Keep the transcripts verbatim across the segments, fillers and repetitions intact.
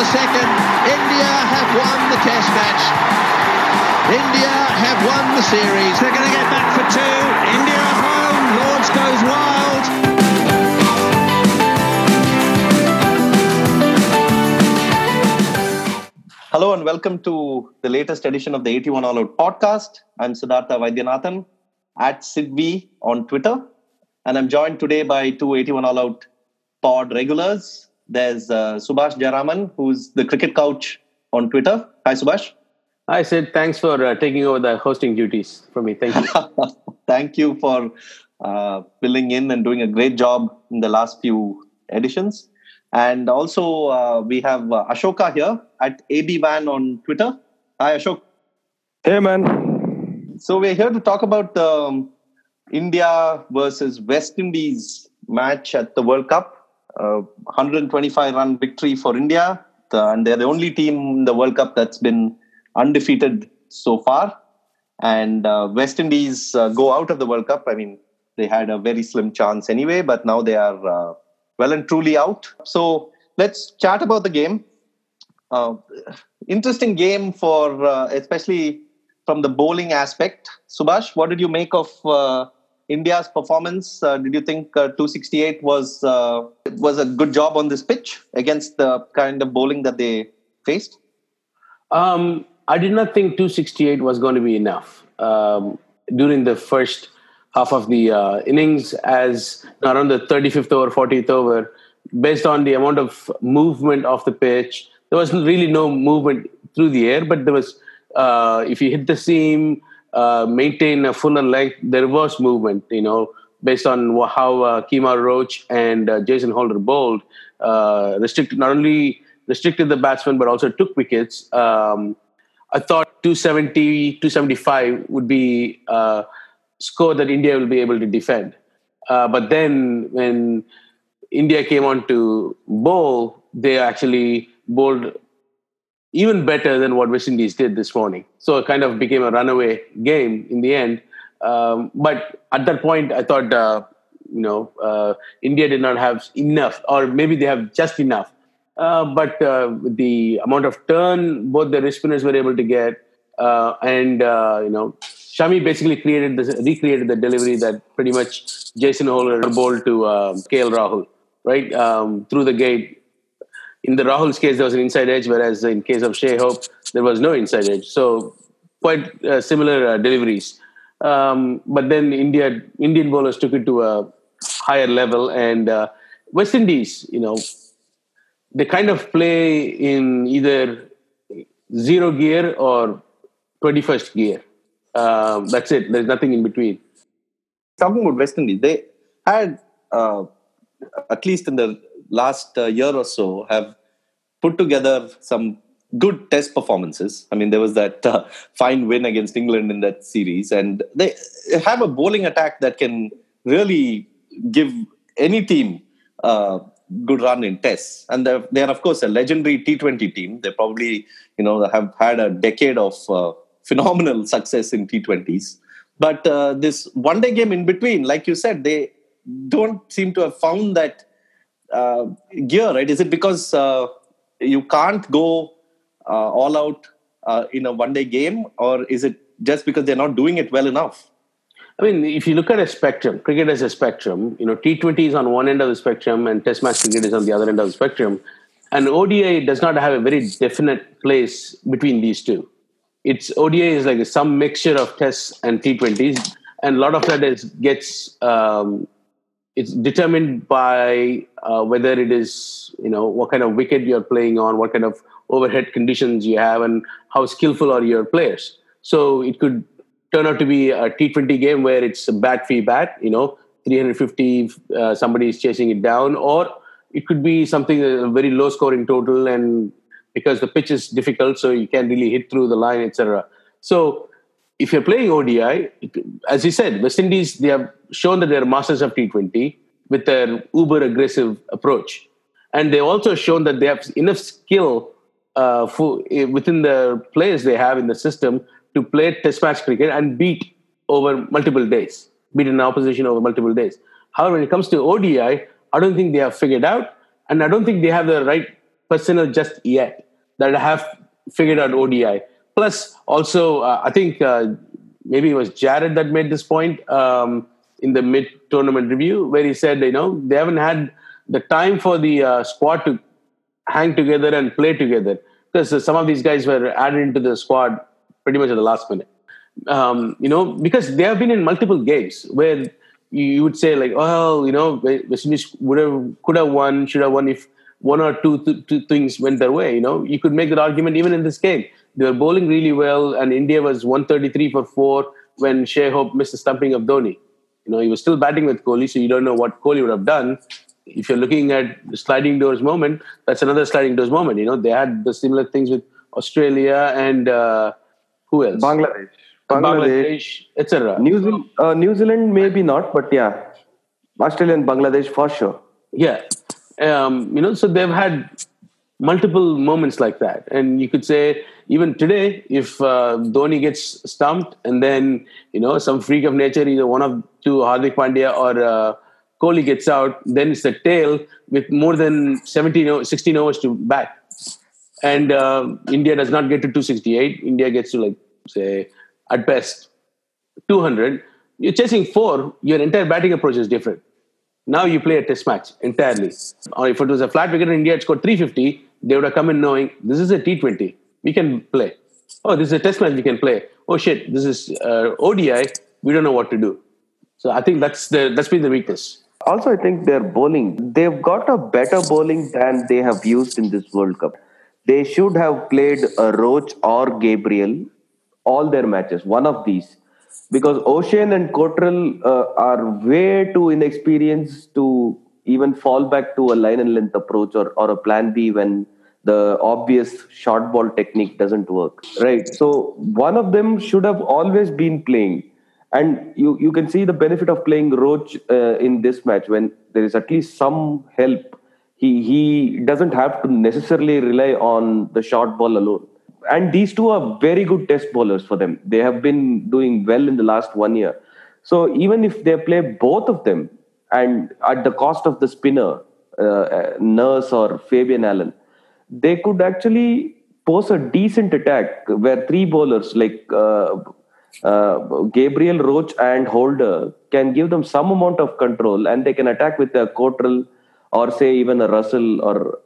second. India have won the Test match. India have won the series. They're going to get back for two. India home. Lords goes wild. Hello and welcome to the latest edition of the eighty-one All Out podcast. I'm Siddhartha Vaidyanathan at Sidvi on Twitter. And I'm joined today by two eighty-one All Out pod regulars. There's uh, Subhash Jayaraman, who's the cricket coach on Twitter. Hi, Subhash. Hi, Sid. Thanks for uh, taking over the hosting duties for me. Thank you. Thank you for uh, filling in and doing a great job in the last few editions. And also, uh, we have uh, Ashoka here at A B Van on Twitter. Hi, Ashok. Hey, man. So we're here to talk about the um, India versus West Indies match at the World Cup. Uh, one hundred twenty-five run victory for India. The, and they're the only team in the World Cup that's been undefeated so far. And uh, West Indies uh, go out of the World Cup. I mean, they had a very slim chance anyway, but now they are uh, well and truly out. So let's chat about the game. Uh, interesting game for, uh, especially from the bowling aspect. Subhash, what did you make of uh, India's performance? Uh, did you think uh, two sixty-eight was uh, was a good job on this pitch against the kind of bowling that they faced? Um, I did not think two sixty-eight was going to be enough um, during the first half of the uh, innings, as around the thirty-fifth over, fortieth over, based on the amount of movement of the pitch. There was really no movement through the air, but there was, uh, if you hit the seam, uh, maintain a fuller length, there was movement, you know, based on how uh, Kemar Roach and uh, Jason Holder bowled, uh, restricted, not only restricted the batsman, but also took wickets. Um, I thought two seventy, two seventy-five would be a score that India will be able to defend. Uh, but then when India came on to bowl, they actually bowled even better than what West Indies did this morning. So it kind of became a runaway game in the end. Um, but at that point, I thought, uh, you know, uh, India did not have enough, or maybe they have just enough. Uh, but uh, the amount of turn both the wrist spinners were able to get, uh, and uh, you know, Shami basically created the recreated the delivery that pretty much Jason Holder bowled to uh, K L Rahul, right um, through the gate. In the Rahul's case, there was an inside edge, whereas in case of Shai Hope, there was no inside edge. So quite uh, similar uh, deliveries. Um, but then India Indian bowlers took it to a higher level, and uh, West Indies, you know, they kind of play in either zero gear or twenty-first gear. Um, that's it. There's nothing in between. Talking about West Indies, they had, uh, at least in the last uh, year or so, have put together some good test performances. I mean, there was that uh, fine win against England in that series. And they have a bowling attack that can really give any team uh, good run in tests. And they're, they're, of course, a legendary T twenty team. They probably, you know, have had a decade of uh, phenomenal success in T twenties. But uh, this one-day game in between, like you said, they don't seem to have found that uh, gear, right? Is it because uh, you can't go uh, all out uh, in a one-day game, or is it just because they're not doing it well enough? I mean, if you look at a spectrum, cricket as a spectrum, you know, T twenty is on one end of the spectrum and Test match cricket is on the other end of the spectrum. And O D I does not have a very definite place between these two. It's O D I is like some mixture of Tests and T twenties, and a lot of that is gets um, it's determined by uh, whether it is, you know, what kind of wicket you're playing on, what kind of overhead conditions you have, and how skillful are your players. So it could turn out to be a T twenty game where it's a bat fee bat, you know, three hundred fifty, uh, somebody is chasing it down, or it could be something, a very low scoring total, and because the pitch is difficult, so you can't really hit through the line, et cetera. So if you're playing O D I, as you said, West Indies, they have shown that they're masters of T twenty with their uber aggressive approach. And they've also shown that they have enough skill uh, for, within the players they have in the system to play Test match cricket and beat over multiple days, beat an opposition over multiple days. However, when it comes to O D I, I don't think they have figured out, and I don't think they have the right personnel just yet that have figured out O D I. Plus, also, uh, I think uh, maybe it was Jared that made this point um, in the mid-tournament review, where he said, you know, they haven't had the time for the uh, squad to hang together and play together, because uh, some of these guys were added into the squad pretty much at the last minute. Um, you know, because they have been in multiple games where you, you would say like, oh, you know, West Indies would have, could have won, should have won if one or two, th- two things went their way. You know, you could make that argument even in this game. They were bowling really well, and India was one thirty-three for four when Shai Hope missed the stumping of Dhoni. You know, he was still batting with Kohli, so you don't know what Kohli would have done. If you're looking at the sliding doors moment, that's another sliding doors moment. You know, they had the similar things with Australia and uh, who else? Bangladesh. Bangladesh, et cetera. New Zealand, uh, New Zealand maybe not, but yeah, Australia and Bangladesh for sure. Yeah, um, you know, so they've had multiple moments like that, and you could say even today, if uh, Dhoni gets stumped and then you know some freak of nature, either one of two, Hardik Pandya or uh, Kohli gets out, then it's the tail with more than seventeen, sixteen overs to bat, and uh, India does not get to two sixty-eight. India gets to like say at best two hundred. You're chasing four. Your entire batting approach is different. Now you play a test match entirely. Or if it was a flat wicket and India had scored three fifty, they would have come in knowing this is a T twenty. We can play. Oh, this is a test match. We can play. Oh shit, this is uh, O D I. We don't know what to do. So I think that's the that's been the weakness. Also, I think their bowling, they've got a better bowling than they have used in this World Cup. They should have played a Roach or Gabriel all their matches, one of these. Because O'Shane and Cottrell uh, are way too inexperienced to even fall back to a line and length approach or, or a plan B when the obvious short ball technique doesn't work. Right. So one of them should have always been playing. And you, you can see the benefit of playing Roach uh, in this match when there is at least some help. He, he doesn't have to necessarily rely on the short ball alone. And these two are very good test bowlers for them. They have been doing well in the last one year. So even if they play both of them and at the cost of the spinner, uh, Nurse or Fabian Allen, they could actually pose a decent attack where three bowlers like uh, uh, Gabriel, Roach and Holder can give them some amount of control, and they can attack with a Cottrell or say even a Russell or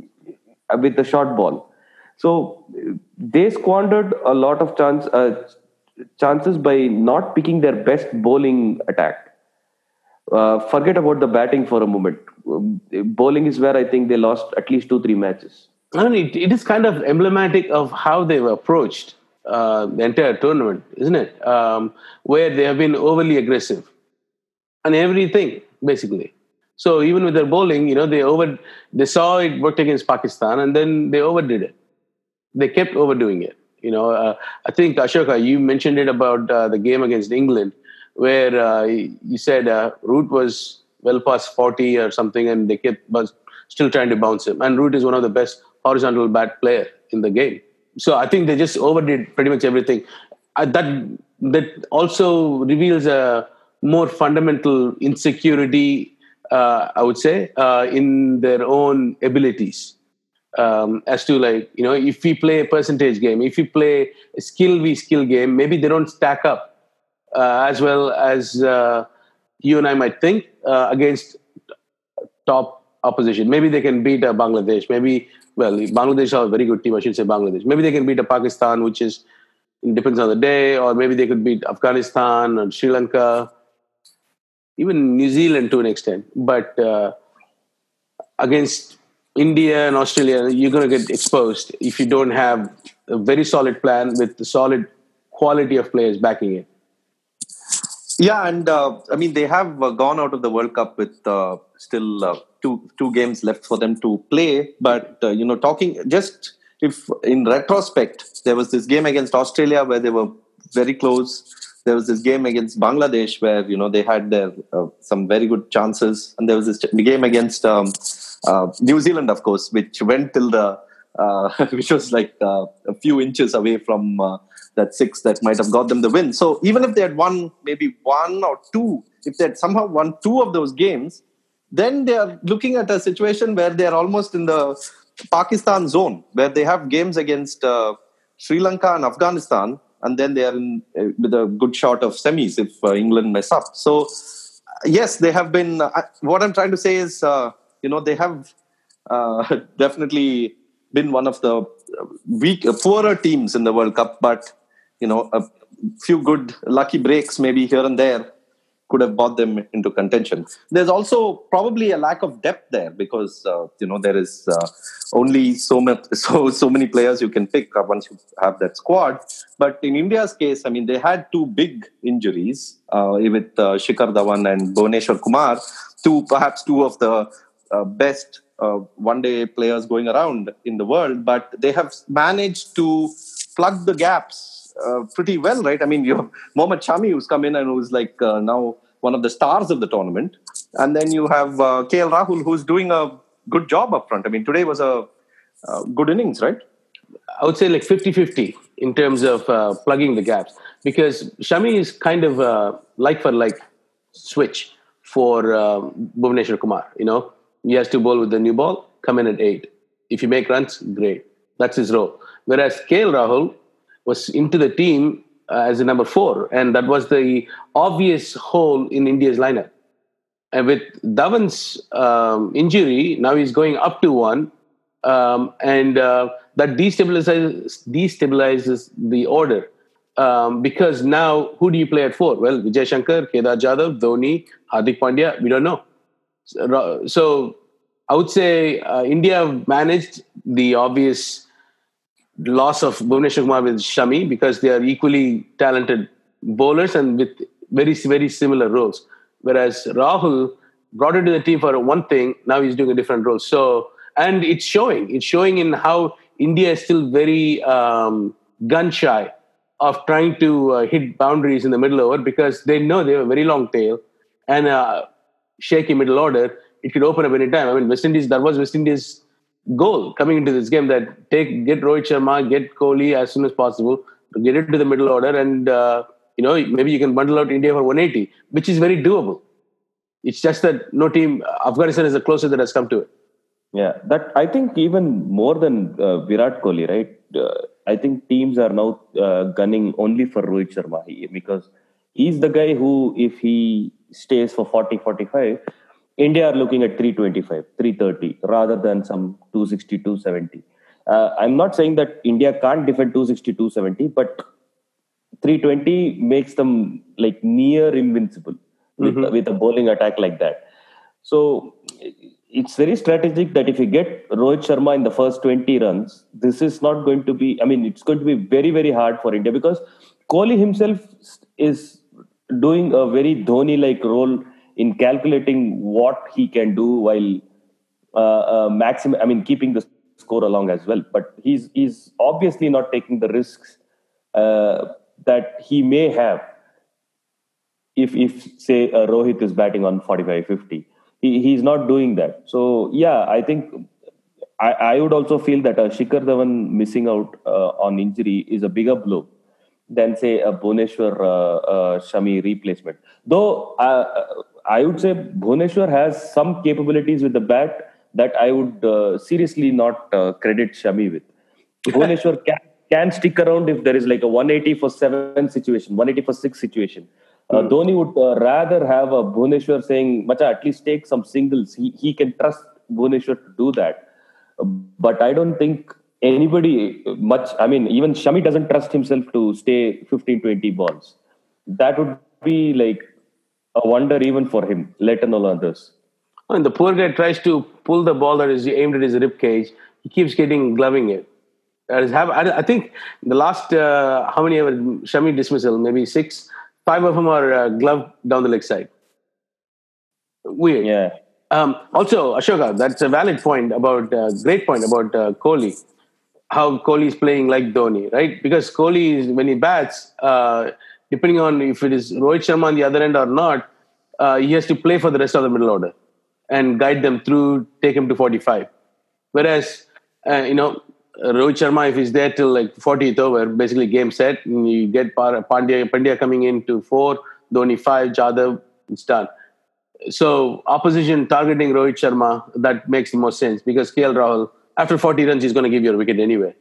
with the short ball. So they squandered a lot of chance, uh, chances by not picking their best bowling attack. Uh, forget about the batting for a moment. Bowling is where I think they lost at least two, three matches. I mean, it, it is kind of emblematic of how they've approached uh, the entire tournament, isn't it? Um, where they have been overly aggressive on everything, basically. So even with their bowling, you know, they over they saw it worked against Pakistan, and then they overdid it. They kept overdoing it. You know, uh, I think, Ashoka, you mentioned it about uh, the game against England, where uh, you said uh, Root was well past forty or something, and they kept was still trying to bounce him. And Root is one of the best horizontal bat player in the game. So I think they just overdid pretty much everything. Uh, that that also reveals a more fundamental insecurity, uh, I would say, uh, in their own abilities. Um, as to like, you know, if we play a percentage game, if we play a skill v skill game, maybe they don't stack up uh, as well as uh, you and I might think uh, against top opposition. Maybe they can beat a Bangladesh. Maybe, well, Bangladesh are a very good team. I should say Bangladesh. Maybe they can beat a Pakistan, which is it depends on the day, or maybe they could beat Afghanistan or Sri Lanka, even New Zealand to an extent. But uh, against India and Australia, you're going to get exposed if you don't have a very solid plan with the solid quality of players backing it. Yeah, and uh, I mean, they have uh, gone out of the World Cup with uh, still uh, two two games left for them to play. But, uh, you know, talking just if in retrospect, there was this game against Australia where they were very close. There was this game against Bangladesh where, you know, they had their uh, some very good chances. And there was this game against um, uh, New Zealand, of course, which went till the, uh, which was like uh, a few inches away from uh, that six that might have got them the win. So even if they had won maybe one or two, if they had somehow won two of those games, then they are looking at a situation where they are almost in the Pakistan zone where they have games against uh, Sri Lanka and Afghanistan, and then they are in uh, with a good shot of semis if uh, England mess up. So yes, they have been. Uh, what I'm trying to say is, uh, you know, they have uh, definitely been one of the weak, uh, poorer teams in the World Cup. But you know, a few good lucky breaks, maybe here and there, could have brought them into contention. There's also probably a lack of depth there because uh, you know there is uh, only so much, so so many players you can pick up once you have that squad. But in India's case, I mean, they had two big injuries uh, with uh, Shikhar Dhawan and Bhuvneshwar Kumar, two perhaps two of the uh, best uh, one-day players going around in the world. But they have managed to plug the gaps Uh, pretty well, right? I mean, you have Mohammad Shami, who's come in and who's like uh, now one of the stars of the tournament. And then you have uh, K L Rahul, who's doing a good job up front. I mean, today was a uh, good innings, right? I would say like fifty-fifty in terms of uh, plugging the gaps, because Shami is kind of uh, like for like switch for uh, Bhuvneshwar Kumar. You know, he has to bowl with the new ball, come in at eight. If you make runs, great. That's his role. Whereas K L Rahul was into the team uh, as a number four, and that was the obvious hole in India's lineup. And with Dhawan's um, injury, now he's going up to one, um, and uh, that destabilizes destabilizes the order um, because now who do you play at four? Well, Vijay Shankar, Kedar Jadhav, Dhoni, Hardik Pandya. We don't know. So, so I would say uh, India managed the obvious loss of Bhuvneshwar Kumar with Shami because they are equally talented bowlers and with very, very similar roles. Whereas Rahul brought into the team for one thing, now he's doing a different role. So, and it's showing. It's showing in how India is still very um, gun shy of trying to uh, hit boundaries in the middle over because they know they have a very long tail and a shaky middle order. It could open up any time. I mean, West Indies, that was West Indies' goal coming into this game, that take get Rohit Sharma, get Kohli as soon as possible, get it to the middle order, and uh, you know maybe you can bundle out India for one eighty, which is very doable. It's just that no team, Afghanistan is the closest that has come to it. Yeah, that I think even more than uh, Virat Kohli, right? Uh, I think teams are now uh, gunning only for Rohit Sharma because he's the guy who, if he stays for forty, forty-five, India are looking at three twenty-five, three thirty rather than some two sixty, two seventy. Uh, I'm not saying that India can't defend two sixty, two seventy, but three twenty makes them like near invincible with, mm-hmm. with a bowling attack like that. So it's very strategic that if you get Rohit Sharma in the first twenty runs, this is not going to be, I mean, it's going to be very, very hard for India because Kohli himself is doing a very Dhoni-like role in calculating what he can do while uh, uh, maximum, I mean, keeping the score along as well. But he's he's obviously not taking the risks uh, that he may have if, if say, uh, Rohit is batting on forty-five, fifty. He, he's not doing that. So, yeah, I think I, I would also feel that a Shikhar Dhawan missing out uh, on injury is a bigger blow than, say, a Bhuvneshwar uh, uh, Shami replacement. Though, uh, I would say Bhuvneshwar has some capabilities with the bat that I would uh, seriously not uh, credit Shami with. Bhuvneshwar can, can stick around if there is like a one eighty for seven situation, one eighty for six situation. Uh, mm. Dhoni would uh, rather have a Bhuvneshwar saying, Macha, at least take some singles. He, he can trust Bhuvneshwar to do that. Uh, but I don't think anybody much, I mean, even Shami doesn't trust himself to stay fifteen, twenty balls. That would be like a wonder even for him, let alone others. And the poor guy tries to pull the ball that is aimed at his rib cage. He keeps getting gloving it. That is, I think the last, uh, how many ever Shami dismissal, maybe six, five of them are uh, gloved down the leg side. Weird. Yeah. Um, also, Ashoka, that's a valid point about, uh, great point about uh, Kohli. How Kohli is playing like Dhoni, right? Because Kohli, is, when he bats, uh, depending on if it is Rohit Sharma on the other end or not, uh, he has to play for the rest of the middle order and guide them through, take him to forty-five. Whereas, uh, you know, Rohit Sharma, if he's there till like fortieth over, basically game set, and you get Pandya, Pandya coming in to four, Dhoni five, Jadhav, it's done. So opposition targeting Rohit Sharma, that makes the most sense because K L Rahul after forty runs, he's going to give you a wicket anyway.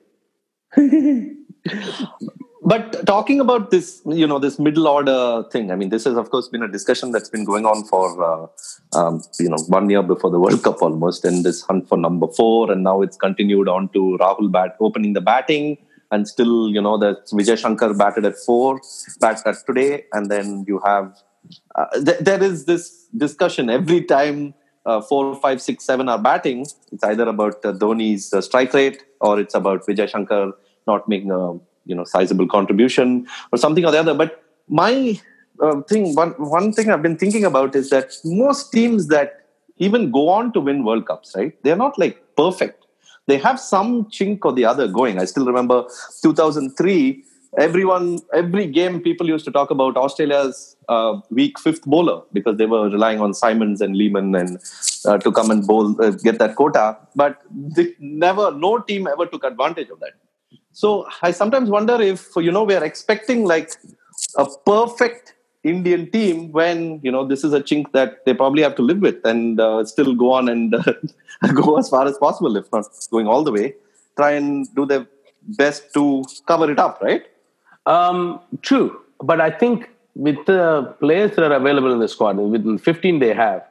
But talking about this, you know, this middle order thing, I mean, this has, of course, been a discussion that's been going on for, uh, um, you know, one year before the World Cup almost, and this hunt for number four, and now it's continued on to Rahul bat opening the batting, and still, you know, that Vijay Shankar batted at four, bat at today, and then you have, uh, th- there is this discussion every time uh, four, five, six, seven are batting. It's either about uh, Dhoni's uh, strike rate, or it's about Vijay Shankar not making a you know, sizable contribution or something or the other. But my uh, thing, one, one thing I've been thinking about is that most teams that even go on to win World Cups, right? They're not like perfect. They have some chink or the other going. I still remember two thousand three, everyone, every game people used to talk about Australia's uh, weak fifth bowler because they were relying on Simons and Lehman and uh, to come and bowl, uh, get that quota. But they never, no team ever took advantage of that. So I sometimes wonder if, you know, we are expecting like a perfect Indian team when, you know, this is a chink that they probably have to live with and uh, still go on and uh, go as far as possible, if not going all the way, try and do their best to cover it up, right? Um, true. But I think with the players that are available in the squad, within fifteen they have,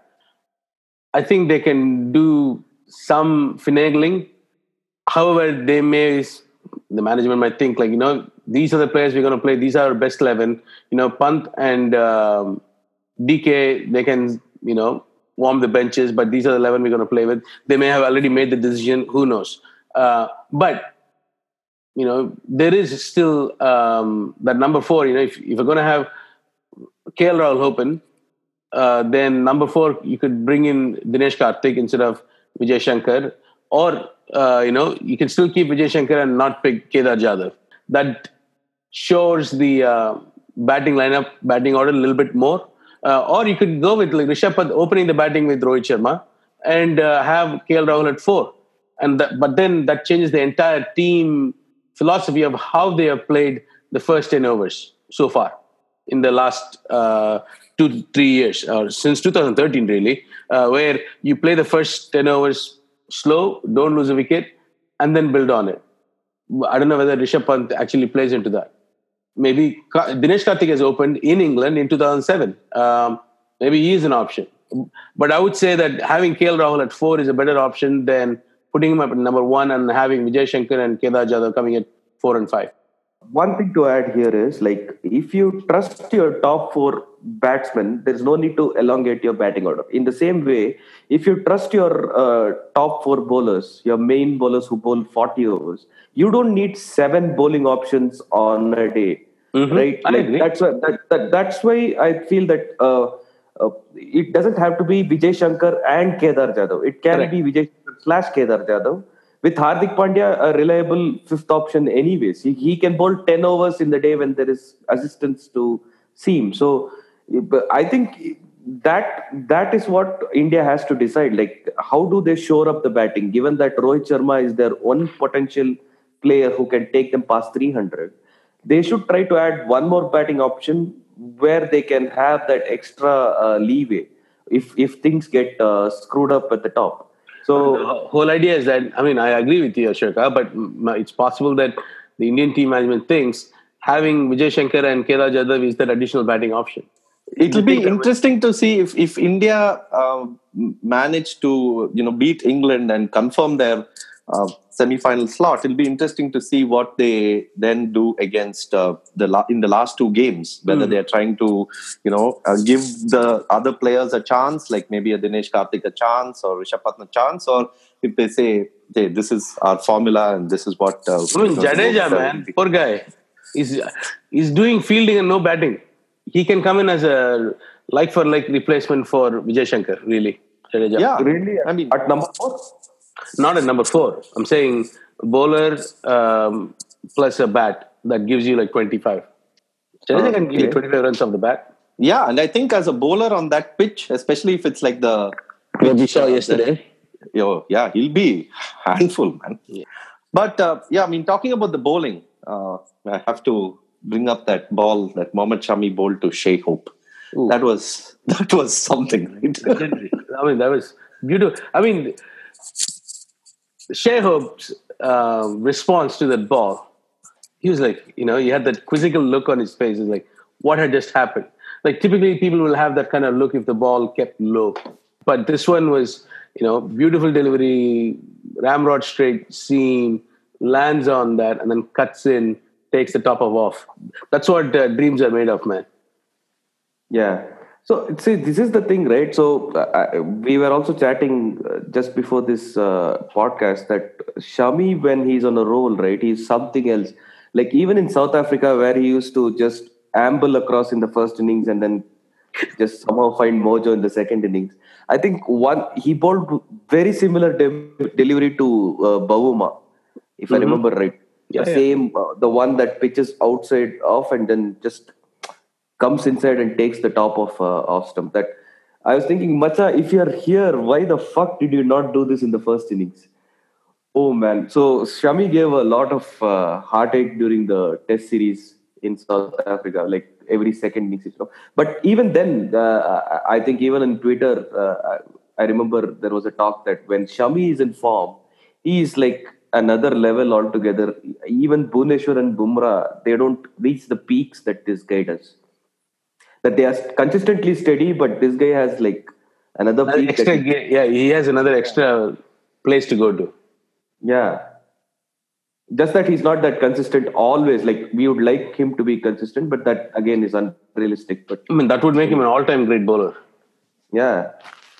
I think they can do some finagling. However, they may... the management might think like, you know, these are the players we're going to play. These are our best eleven. You know, Pant and um, D K, they can, you know, warm the benches, but these are the eleven we're going to play with. They may have already made the decision. Who knows? Uh, but, you know, there is still um, that number four, you know, if, if you're going to have K L Rahul open, uh, then number four, you could bring in Dinesh Karthik instead of Vijay Shankar. Or, uh, you know, you can still keep Vijay Shankar and not pick Kedar Jadhav. That shows the uh, batting lineup, batting order a little bit more. Uh, or you could go with like Rishabh Pant opening the batting with Rohit Sharma and uh, have K L Rahul at four. And that, but then that changes the entire team philosophy of how they have played the first ten overs so far in the last uh, two, three years, or since two thousand thirteen really, uh, where you play the first ten overs slow, don't lose a wicket, and then build on it. I don't know whether Rishabh Pant actually plays into that. Maybe Ka- Dinesh Karthik has opened in England in two thousand seven. Um, maybe he is an option. But I would say that having K L Rahul at four is a better option than putting him up at number one and having Vijay Shankar and Kedar Jadhav coming at four and five. One thing to add here is, like, if you trust your top four batsmen, there's no need to elongate your batting order. In the same way, if you trust your uh, top four bowlers, your main bowlers who bowl forty overs, you don't need seven bowling options on a day, Mm-hmm. right? I Like agree. that's why that, that that's why I feel that uh, uh, it doesn't have to be Vijay Shankar and Kedar Jadhav. It can Correct. be Vijay Shankar slash Kedar Jadhav. With Hardik Pandya, a reliable fifth option anyways. He, he can bowl ten overs in the day when there is assistance to seam. So but I think that that is what India has to decide. Like, how do they shore up the batting, given that Rohit Sharma is their one potential player who can take them past three hundred. They should try to add one more batting option where they can have that extra uh, leeway if, if things get uh, screwed up at the top. So The whole idea is that, I mean, I agree with you, Ashoka, but m- it's possible that the Indian team management thinks having Vijay Shankar and Kedar Jadhav is that additional batting option. It'll be interesting to see if, if India uh, manage to, you know, beat England and confirm their uh, semi-final slot. It'll be interesting to see what they then do against uh, the la- in the last two games, whether Mm. they're trying to, you know, uh, give the other players a chance, like maybe a Dinesh Karthik a chance or Rishabh Pant a chance, or if they say, hey, this is our formula and this is what... Uh, I mean, you know, Jadeja, uh, man, poor guy. He's, he's doing fielding and no batting. He can come in as a like-for-like replacement for Vijay Shankar, really. Jadeja. Yeah, really, I mean, at number four, Not at number four. I'm saying bowler um, plus a bat that gives you like twenty-five. Jadeja can give you Okay. twenty-five runs off the bat. yeah, and I think as a bowler on that pitch, especially if it's like the What we saw uh, yesterday. Yo, yeah, he'll be handful, man. Yeah. But uh, yeah, I mean, talking about the bowling, uh, I have to bring up that ball that Mohammad Shami bowled to Shea Hope. Ooh. That was that was something, right? Legendary. I mean, that was beautiful. I mean, Shai Hope's uh, response to that ball, he was like, you know, he had that quizzical look on his face. He's like, what had just happened? Like typically people will have that kind of look if the ball kept low. But this one was, you know, beautiful delivery, ramrod straight seam, lands on that and then cuts in, takes the top of off. That's what uh, dreams are made of, man. Yeah. So, see, this is the thing, right? So, uh, we were also chatting uh, just before this uh, podcast that Shami, when he's on a roll, right, he's something else. Like, even in South Africa, where he used to just amble across in the first innings and then just somehow find mojo in the second innings. I think one he bowled very similar de- delivery to uh, Bavuma, if mm-hmm. I remember right. Yeah, the yeah. same, uh, the one that pitches outside off and then just comes inside and takes the top of uh, off stump. That I was thinking, Macha, if you're here, why the fuck did you not do this in the first innings? Oh man! So Shami gave a lot of uh, heartache during the Test series in South Africa, like every second innings. You know. But even then, uh, I think even on Twitter, uh, I remember there was a talk that when Shami is in form, he is like another level altogether. Even Bhuvneshwar and Bumrah, they don't reach the peaks that this guy does. That they are consistently steady, but this guy has like another Another peak. extra, That he, yeah, he has another extra place to go to. yeah. Just that he's not that consistent always. Like we would like him to be consistent, but that again is unrealistic. But I mean, that would make him an all-time great bowler. Yeah.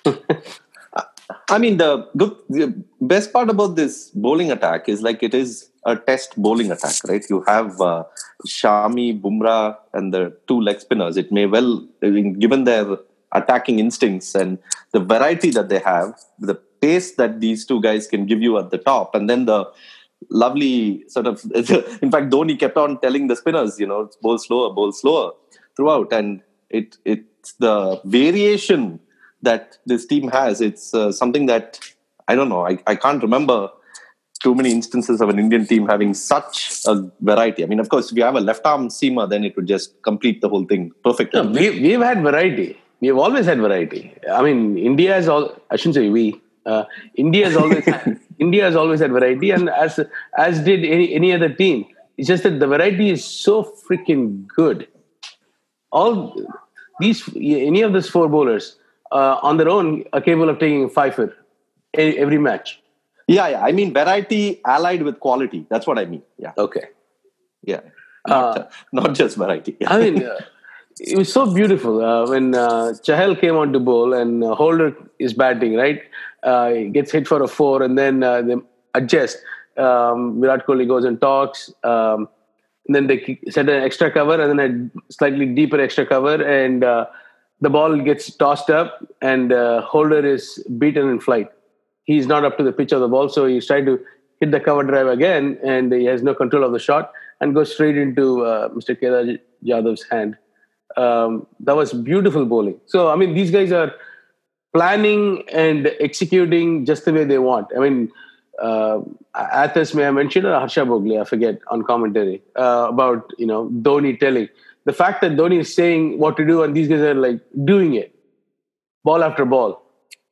I mean, the good, the best part about this bowling attack is like it is a test bowling attack, right? You have uh, Shami, Bumrah, and the two leg spinners. It may well, I mean, given their attacking instincts and the variety that they have, the pace that these two guys can give you at the top, and then the lovely sort of, in fact, Dhoni kept on telling the spinners, you know, bowl slower, bowl slower throughout. And it it's the variation that this team has. It's uh, something that, I don't know, I, I can't remember too many instances of an Indian team having such a variety. I mean, of course, if you have a left arm seamer, then it would just complete the whole thing perfectly. No, we, we've had variety. We've always had variety. I mean, India has all, I shouldn't say we, uh, India has always had, India has always had variety, and as as did any, any other team. It's just that the variety is so freaking good. All these, any of these four bowlers uh, on their own are capable of taking five for every match. Yeah, yeah. I mean, variety allied with quality. That's what I mean. Yeah. Okay. Yeah. Not, Uh, uh, not just variety. I mean, uh, it was so beautiful uh, when uh, Chahal came on to bowl and uh, Holder is batting, right? Uh, he gets hit for a four and then uh, they adjust. Um, Virat Kohli goes and talks. Um, and then they set an extra cover and then a slightly deeper extra cover. And uh, the ball gets tossed up and uh, Holder is beaten in flight. He's not up to the pitch of the ball, so he's trying to hit the cover drive again and he has no control of the shot and goes straight into uh, Mister Kedar Jadhav's hand. Um, that was beautiful bowling. So, I mean, these guys are planning and executing just the way they want. I mean, uh, Athas may have mentioned, or Harsha Bhogle, I forget, on commentary, uh, about, you know, Dhoni telling. The fact that Dhoni is saying what to do and these guys are like doing it, ball after ball.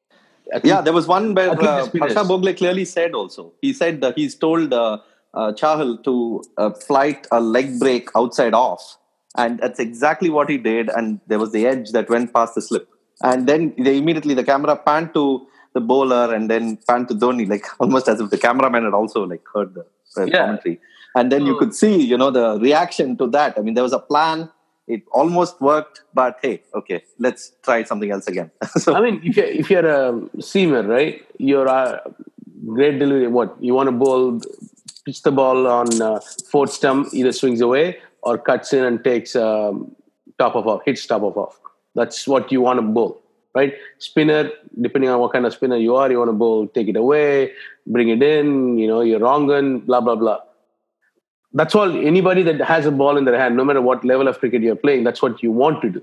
Yeah, there was one where I think uh, the spinners- Harsha Bhogle clearly said also. He said that he's told uh, uh, Chahal to uh, flight a leg break outside off. And that's exactly what he did. And there was the edge that went past the slip. And then they immediately, the camera panned to the bowler and then panned to Dhoni, like almost as if the cameraman had also like heard the uh, Yeah. commentary. And then you could see, you know, the reaction to that. I mean, there was a plan. It almost worked, but hey, okay, let's try something else again. So, I mean, if you're, if you're a seamer, right, you're a great delivery. What? You want to bowl, pitch the ball on uh, fourth stump, either swings away or cuts in and takes um, top of off, hits top of off. That's what you want to bowl, right? Spinner, depending on what kind of spinner you are, you want to bowl, take it away, bring it in, you know, you're wrong gun, blah, blah, blah. That's all. Anybody that has a ball in their hand, no matter what level of cricket you're playing, that's what you want to do.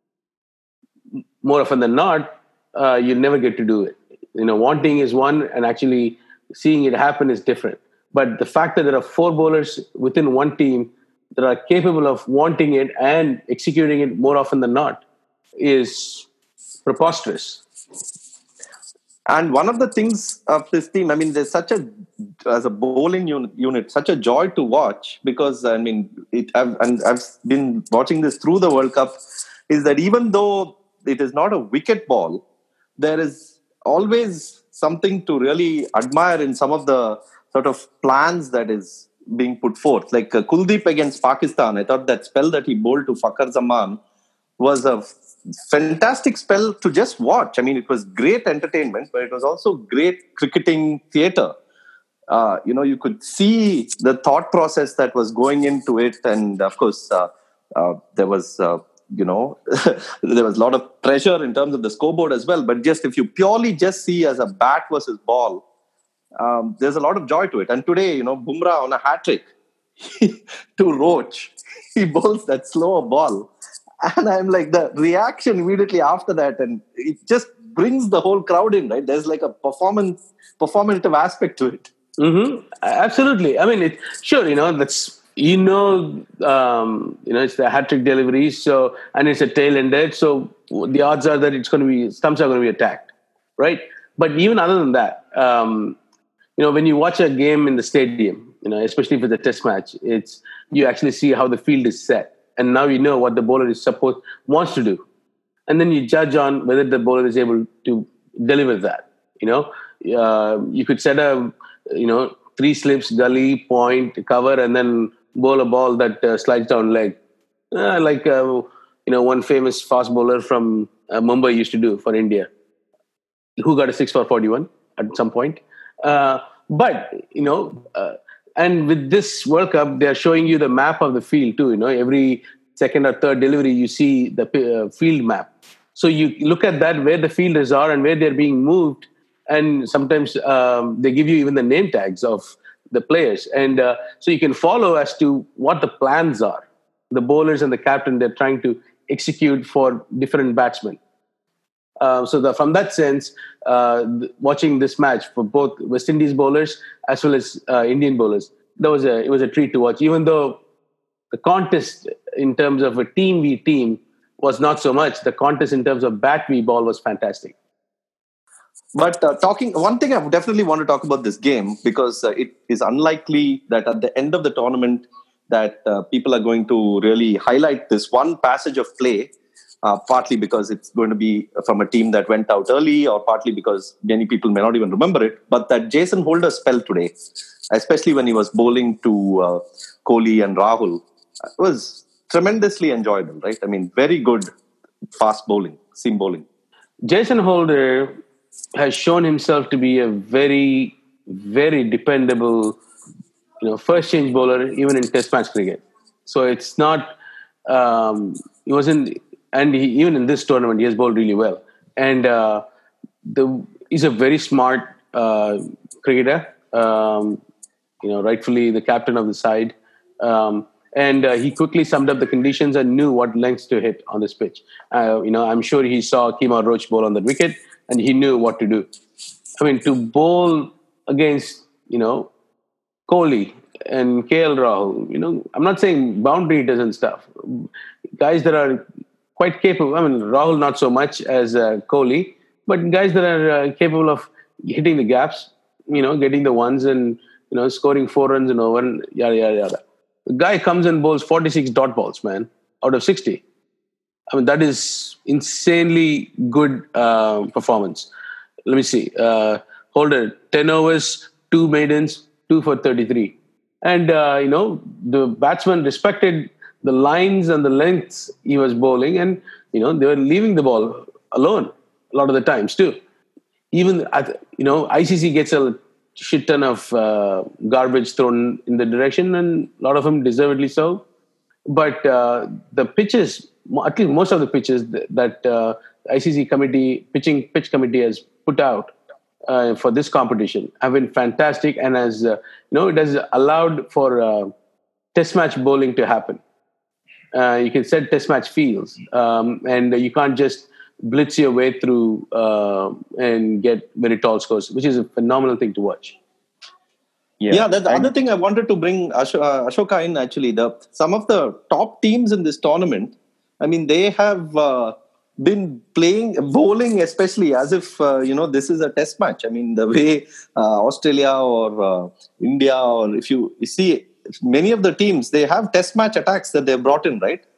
More often than not, uh, you'll never get to do it. You know, wanting is one, and actually seeing it happen is different. But the fact that there are four bowlers within one team that are capable of wanting it and executing it more often than not is preposterous. And one of the things of this team, I mean, there's such a, as a bowling unit, unit such a joy to watch because, I mean, it, I've, and I've been watching this through the World Cup, is that even though it is not a wicket ball, there is always something to really admire in some of the sort of plans that is being put forth. Like uh, Kuldeep against Pakistan, I thought that spell that he bowled to Fakhar Zaman was a fantastic spell to just watch. I mean, it was great entertainment, but it was also great cricketing theatre. Uh, you know, you could see the thought process that was going into it. And of course, uh, uh, there was, uh, you know, there was a lot of pressure in terms of the scoreboard as well. But just if you purely just see as a bat versus ball, um, there's a lot of joy to it. And today, you know, Bumrah on a hat-trick to Roach, he bowls that slower ball. And I'm like, the reaction immediately after that, and it just brings the whole crowd in, right? There's like a performance, performative aspect to it. Mm-hmm. Absolutely. I mean, it, sure, you know, that's, you know, um, you know, it's the hat-trick delivery, so, and it's a tail-ended, so the odds are that it's going to be, stumps are going to be attacked, right? But even other than that, um, you know, when you watch a game in the stadium, you know, especially for the test match, it's, you actually see how the field is set. And now you know what the bowler is supposed wants to do, and then you judge on whether the bowler is able to deliver that. You know, uh, you could set a you know three slips, gully, point, cover, and then bowl a ball that uh, slides down leg, uh, like uh, you know one famous fast bowler from uh, Mumbai used to do for India, who got a six for forty-one at some point. Uh, but you know. Uh, And with this World Cup, they are showing you the map of the field too. You know, every second or third delivery, you see the uh, field map. So you look at that, where the fielders are and where they're being moved. And sometimes um, they give you even the name tags of the players. And uh, so you can follow as to what the plans are. The bowlers and the captain, they're trying to execute for different batsmen. Uh, so the, from that sense, uh, th- watching this match for both West Indies bowlers as well as uh, Indian bowlers, that was a it was a treat to watch. Even though the contest in terms of a team v team was not so much, the contest in terms of bat v ball was fantastic. But uh, talking, one thing I definitely want to talk about this game, because uh, it is unlikely that at the end of the tournament that uh, people are going to really highlight this one passage of play. Uh, partly because it's going to be from a team that went out early, or partly because many people may not even remember it. But that Jason Holder spell today, especially when he was bowling to uh, Kohli and Rahul, was tremendously enjoyable, right? I mean, very good fast bowling, seam bowling. Jason Holder has shown himself to be a very, very dependable, you know, first change bowler, even in Test match cricket. So it's not, um, he wasn't. And he, even in this tournament, he has bowled really well. And uh, the, he's a very smart uh, cricketer. Um, you know, rightfully the captain of the side. Um, and uh, he quickly summed up the conditions and knew what lengths to hit on this pitch. Uh, you know, I'm sure he saw Kemar Roach bowl on that wicket, and he knew what to do. I mean, to bowl against, you know, Kohli and K L Rahul, you know, I'm not saying boundary hitters and stuff. Guys that are quite capable. I mean, Rahul not so much as uh, Kohli, but guys that are uh, capable of hitting the gaps, you know, getting the ones and, you know, scoring four runs and over and yada, yada, yada. The guy comes and bowls forty-six dot balls, man, out of sixty. I mean, that is insanely good uh, performance. Let me see. Uh, Holder, ten overs, two maidens, two for thirty-three. And, uh, you know, the batsman respected the lines and the lengths he was bowling, and you know they were leaving the ball alone a lot of the times too. Even at, you know I C C gets a shit ton of uh, garbage thrown in the direction, and a lot of them deservedly so. But uh, the pitches, at least most of the pitches that uh, I C C committee pitching pitch committee has put out uh, for this competition have been fantastic, and as uh, you know, it has allowed for uh, test match bowling to happen. Uh, you can set test match fields, um, and you can't just blitz your way through uh, and get very tall scores, which is a phenomenal thing to watch. Yeah, yeah the, the other thing I wanted to bring Ash- uh, Ashoka in, actually, the some of the top teams in this tournament, I mean, they have uh, been playing, bowling especially, as if, uh, you know, this is a test match. I mean, the way uh, Australia or uh, India, or if you, you see, many of the teams, they have test match attacks that they've brought in, right?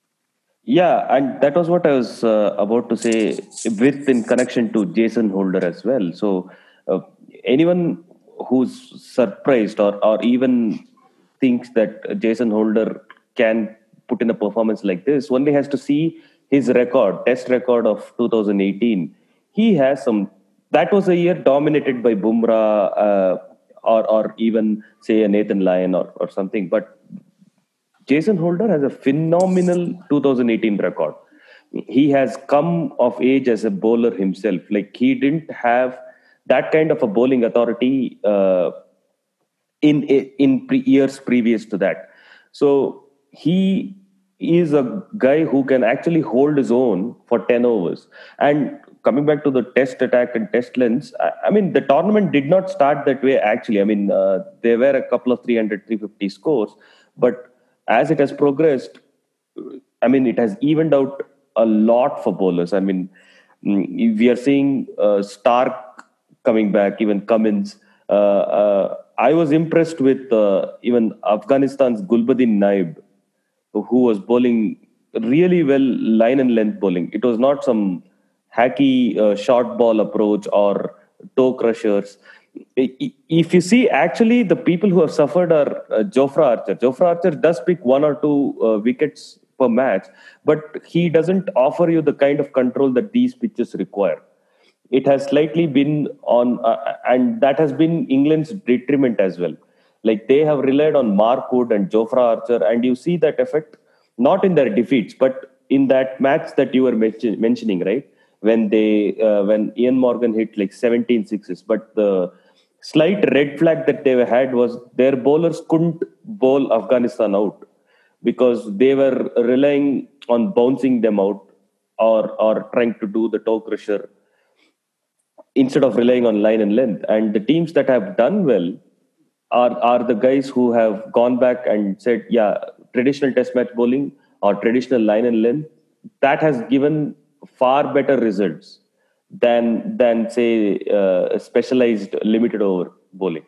Yeah, and that was what I was uh, about to say with in connection to Jason Holder as well. So uh, anyone who's surprised or, or even thinks that Jason Holder can put in a performance like this only has to see his record, test record of two thousand eighteen. He has some, that was a year dominated by Bumrah uh, or, or even say a Nathan Lyon or, or something. But Jason Holder has a phenomenal two thousand eighteen record. He has come of age as a bowler himself. Like, he didn't have that kind of a bowling authority uh, in in pre- years previous to that. So he is a guy who can actually hold his own for ten overs. And coming back to the test attack and test lengths, I, I mean, the tournament did not start that way actually. I mean, uh, there were a couple of three hundred, three fifty scores, but as it has progressed, I mean, it has evened out a lot for bowlers. I mean, we are seeing uh, Stark coming back, even Cummins. Uh, uh, I was impressed with uh, even Afghanistan's Gulbuddin Naib, who was bowling really well, line and length bowling. It was not some hacky uh, short ball approach or toe crushers. If you see, actually, the people who have suffered are uh, Jofra Archer. Jofra Archer does pick one or two uh, wickets per match, but he doesn't offer you the kind of control that these pitches require. It has slightly been on, uh, and that has been England's detriment as well. Like, they have relied on Mark Wood and Jofra Archer, and you see that effect not in their defeats, but in that match that you were mention- mentioning, right? When they, uh, when Ian Morgan hit like seventeen sixes, but the slight red flag that they had was their bowlers couldn't bowl Afghanistan out because they were relying on bouncing them out or or trying to do the toe crusher instead of relying on line and length. And the teams that have done well are are the guys who have gone back and said, yeah, traditional test match bowling or traditional line and length, that has given far better results than than say uh, specialized limited over bowling.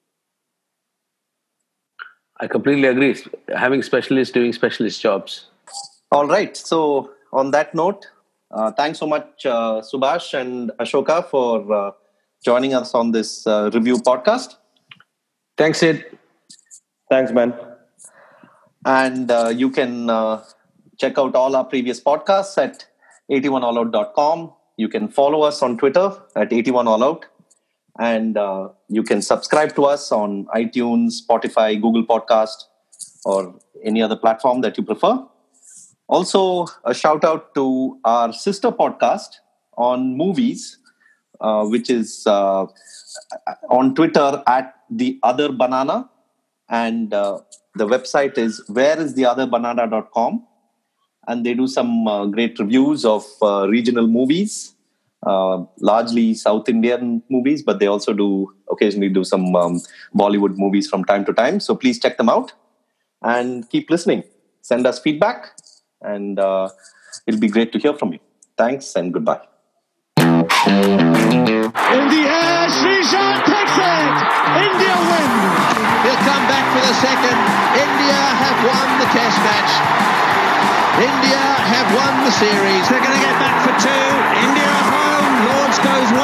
I completely agree. Having specialists doing specialist jobs. All right. So on that note, uh, thanks so much, uh, Subhash and Ashoka, for uh, joining us on this uh, review podcast. Thanks, Sid. Thanks, man. And uh, you can uh, check out all our previous podcasts at eighty-one all out dot com. You can follow us on Twitter at eighty-one all out. And uh, you can subscribe to us on iTunes, Spotify, Google Podcast, or any other platform that you prefer. Also, a shout out to our sister podcast on movies, uh, which is uh, on Twitter at The Other Banana. And uh, the website is where is the other banana dot com. And they do some uh, great reviews of uh, regional movies. Uh, largely South Indian movies, but they also do occasionally do some um, Bollywood movies from time to time. So please check them out and keep listening. Send us feedback, and uh, it'll be great to hear from you. Thanks and goodbye. In the air, Sreesanth takes it. India win. He'll come back for the second. India have won the Test match. India have won the series. They're going to get back for two. India home. Lords goes